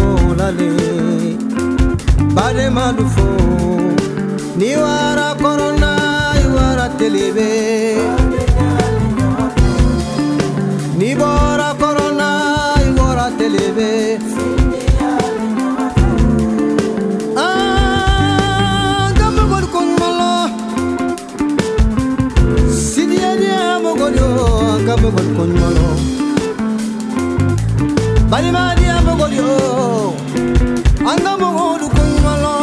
lale bare madufo ni wara corona iwara telebe ni bora corona iwara telebe gambe bol kon malo sidiya mo godo gambe bol kon malo bali madia mo godo anga mo godo kon malo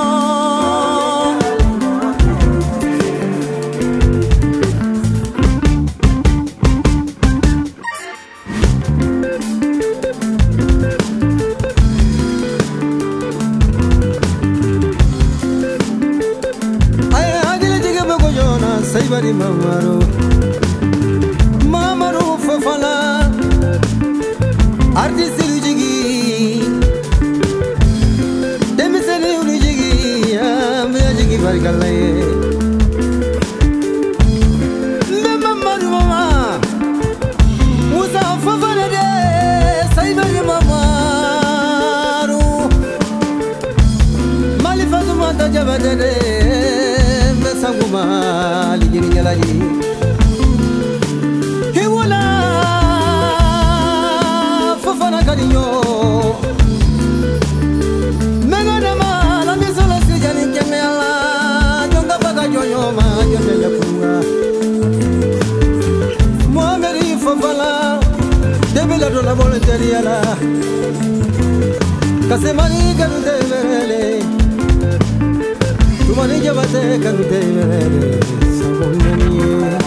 Saibari mamaru fofala artiste lujigi demisene lujigi ambe jigi barkalaye mamaru mama musa fofala de saibari mamaru malifatu mata jabade sanguma ligiri nyalaji hiwala fofana kadinyo menona mala misolo sijani kemela jonga baga jonyo ma jonyo yakunga muameri fofala debela do la volontaria la kasemani kanu devele Tumani jabate kanute mere sabonye